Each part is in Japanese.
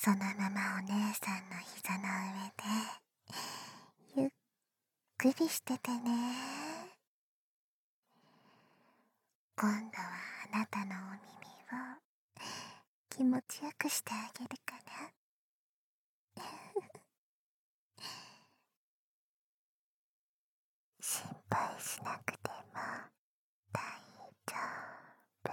そのままお姉さんの膝の上でゆっくりしててね。今度はあなたのお耳を気持ちよくしてあげるから。心配しなくても大丈夫。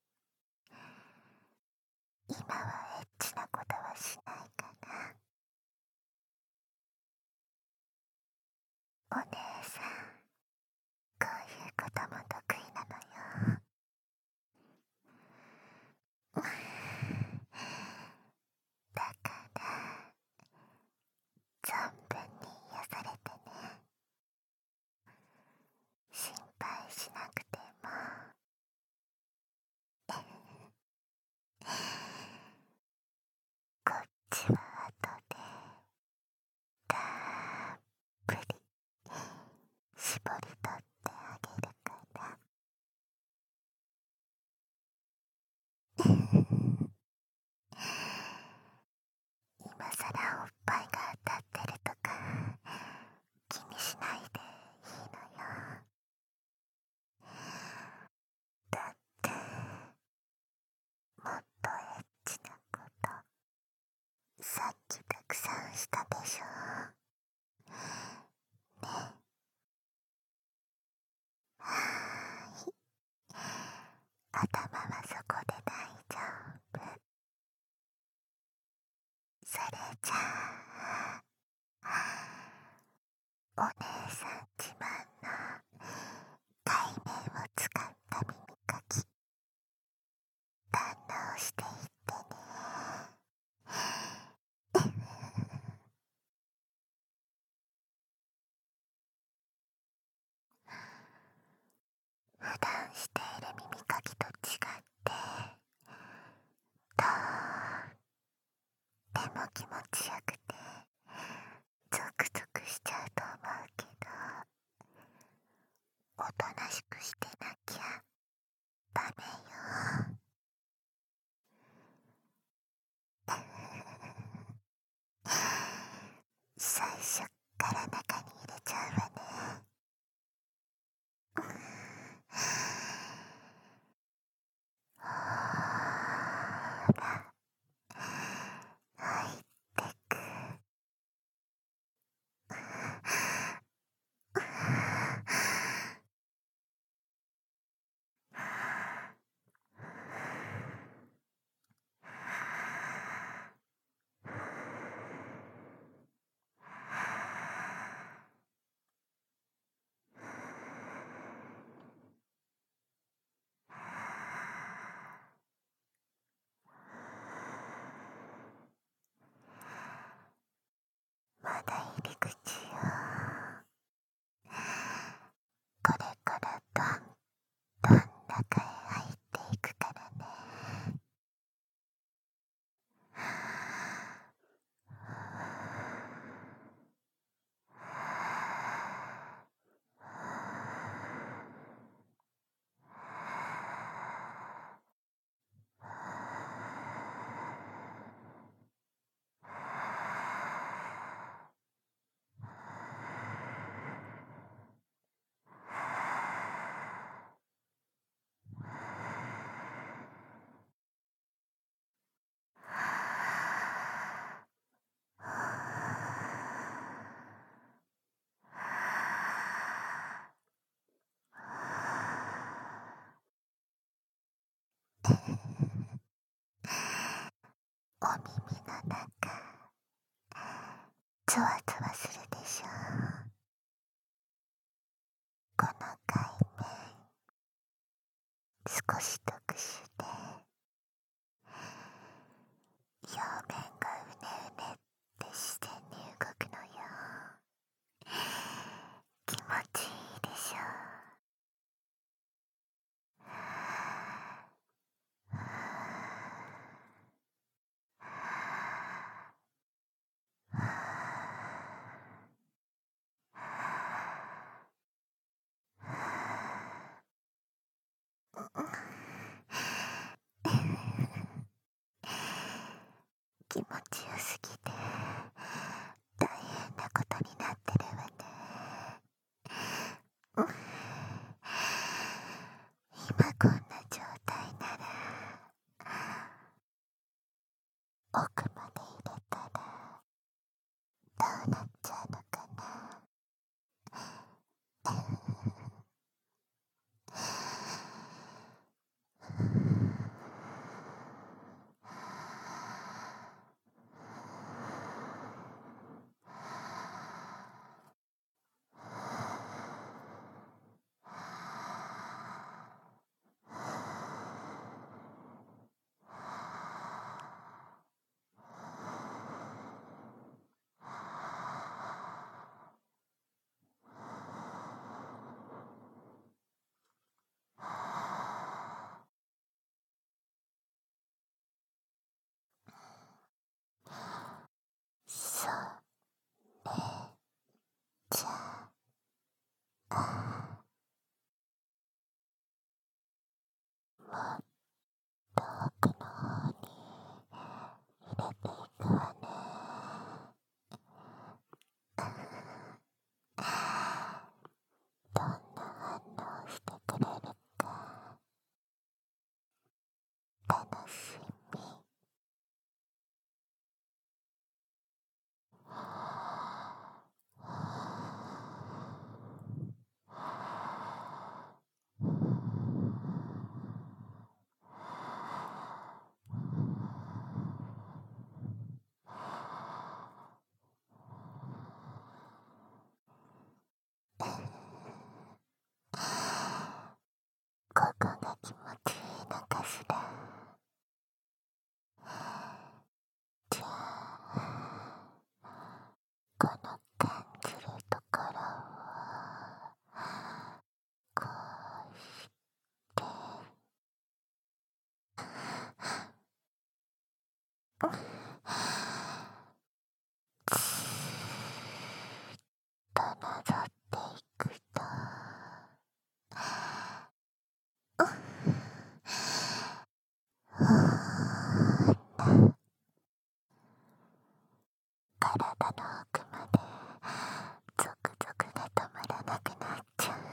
今はエッチなことはしないから。お姉さん、こういうことも得意なのよ。だから存分に癒されてね。心配しなくても。こっちは後でたっぷり絞り取ってあげるから。今さらおっぱいが当たってるとか気にしないでいいのよ。だってもっとエッチなことさっきたくさんしたでしょ。ね。はーい。頭はそこで大丈夫。それじゃあお姉さん自慢の対面を使った耳かき堪能していってね。普段している耳かきと違ってとっても気持ちよくてゾクゾクしちゃうと思うけど、おとなしくしてなきゃダメよ。最初から中に入れちゃうわね。ほーら、入ってく。まだ入り口よ。これからどんどん中へ入っていくからね。お耳の中ゾワゾワするでしょ。この界面少し特殊で表面がうねうねって自然に動くのよ。気持ちいいでしょ。 気持ちよすぎて大変なことになってるわね。今こんな状態なら奥まで入れたらどうなっちゃうのかな。そうね。じゃあもっと奥の方に入れていくわね。どんな反応してくれるか楽しみ。ここが気持ちいいのかしら。じゃあこの感じるところをこうしてずーっとなぞっていくとふーんと体の奥までゾクゾクが止まらなくなっちゃう。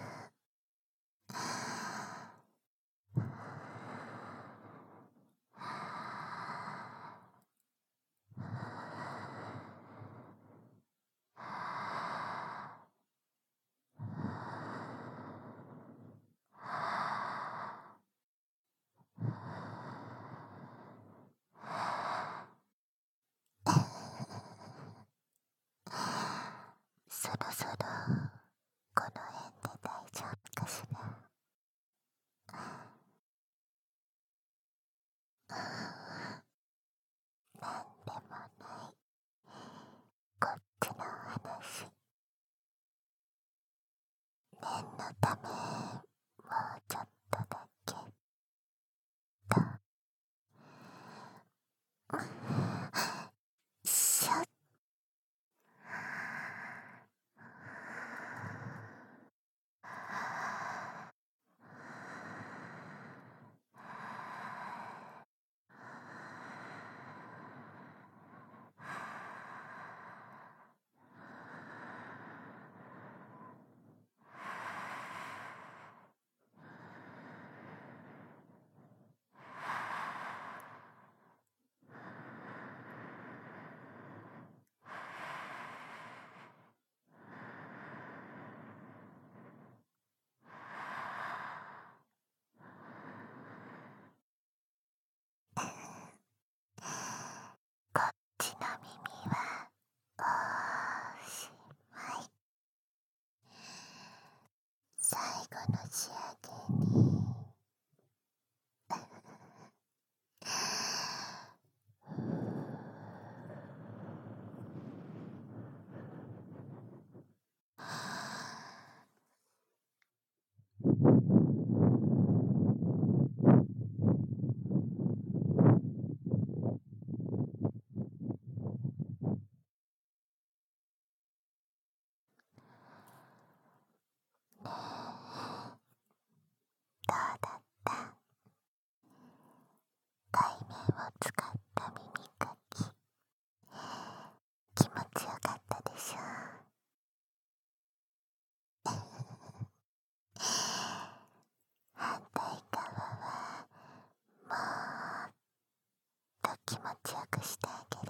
ちよくしてあげる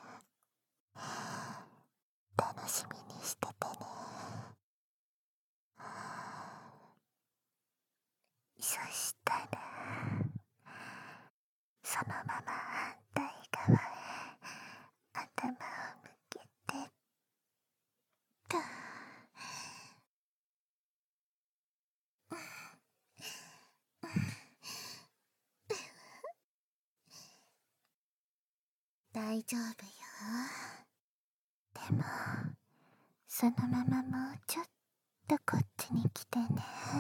から楽しみにしててね。そしたらそのまま反対側へ頭を向けてと。大丈夫よ。でもそのままもうちょっとこっちに来てね。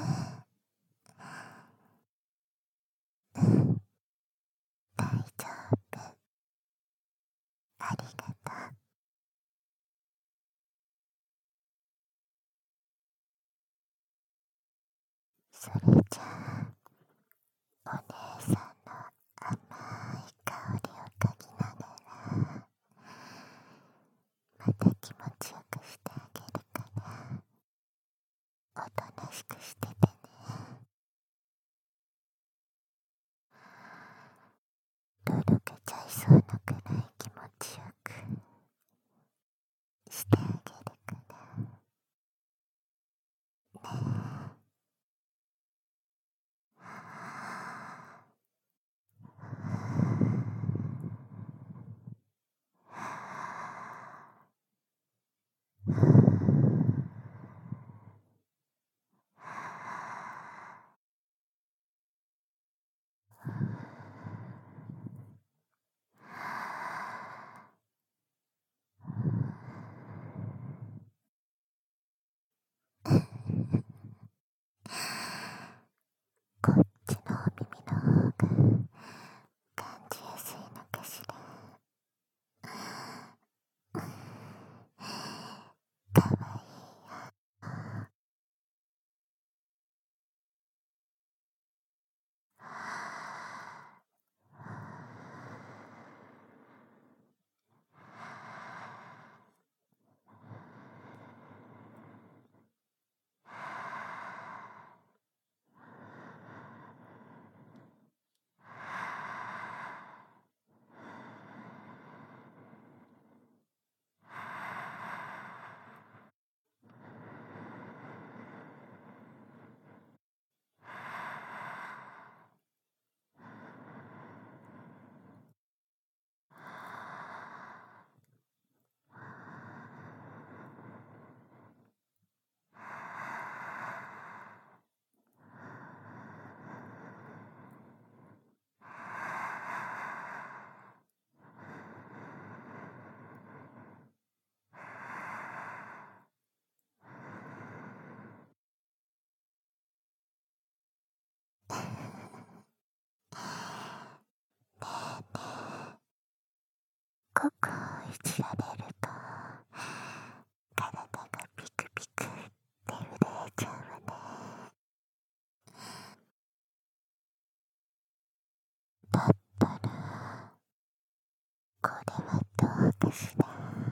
大丈夫。ありがとう。それじゃあお姉さんの甘い香りを嗅ぎながらまた気持ちよくしてあげるからおとなしくしててね。とろけちゃいそうなくらい気持ちよくしてあげるからね。こっちのお耳の方が感じやすいのかしら。かわいい。ここをいじられると体がピクピクって震えちゃうわね。だったらこれはどうかしら。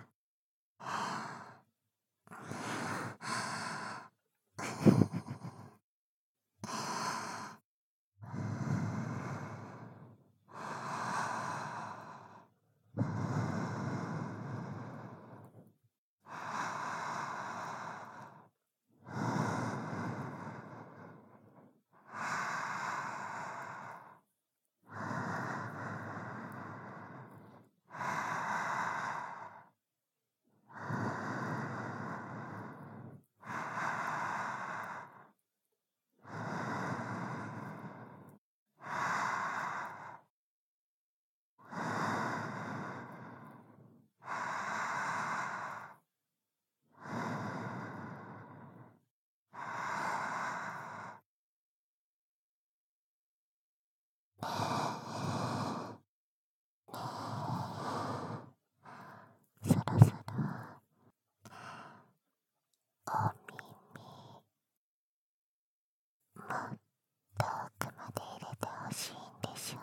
そろそろお耳もっと奥まで入れてほしいんでしょ。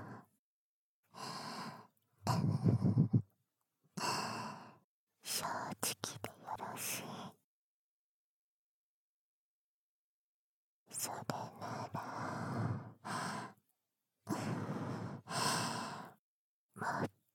正直でよろしい。それならもっ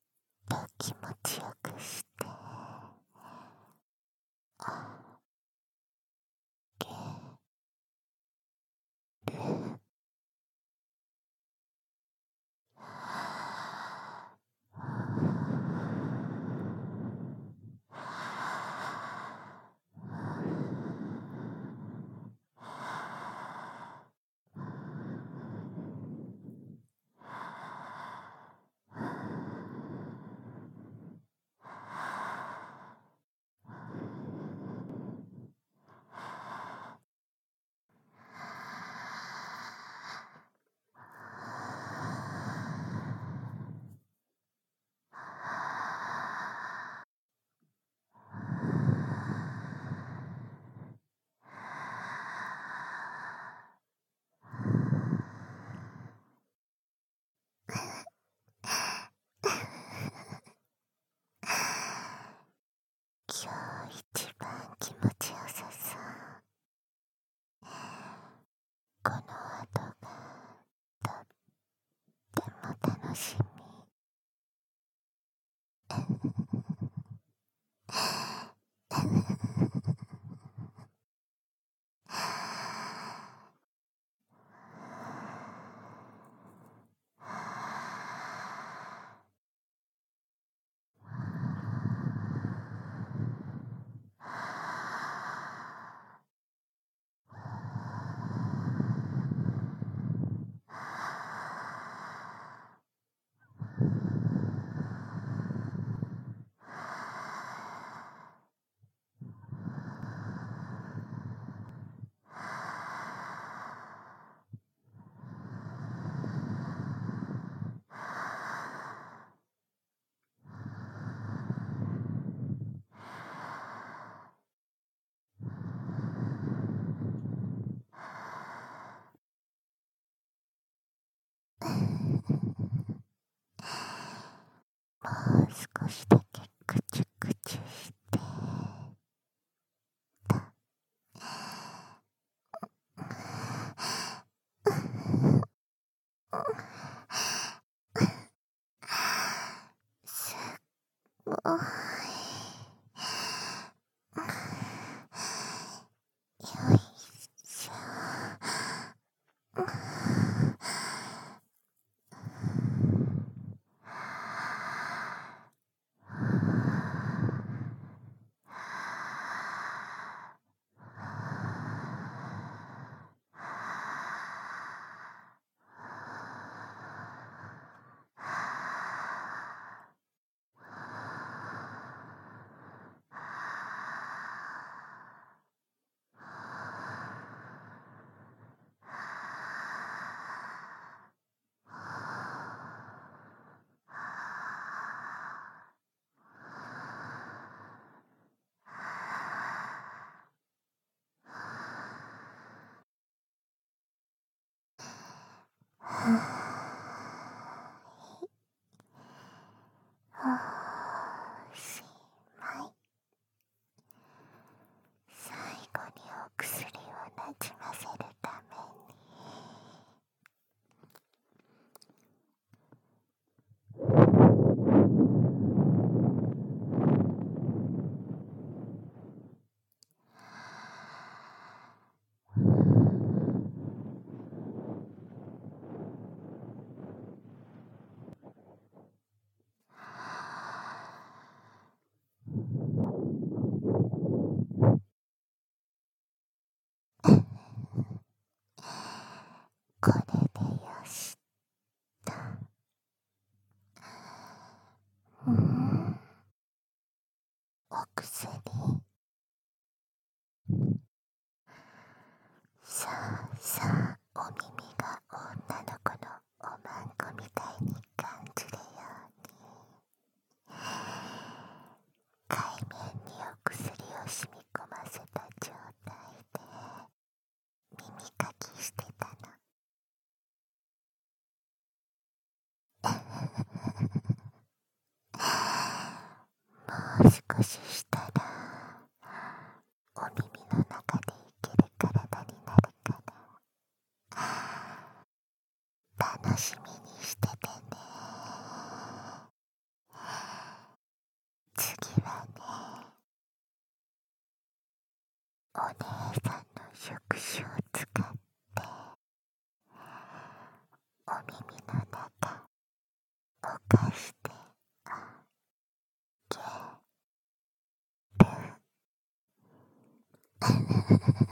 もう少しだけクチュクチュしてた。すごい。よいしょ。おしまい。最後にお薬をなじませるためにこれでよしと。お薬。さあさあ、お耳が女の子のおまんこみたいに感じるように海面にお薬を染み込ませた状態で耳かきしてたの。もう少ししたらお耳の中でいける体になるから楽しみにしててね。次はね、お姉さんの触手を使ってお耳の中をかしてあげる。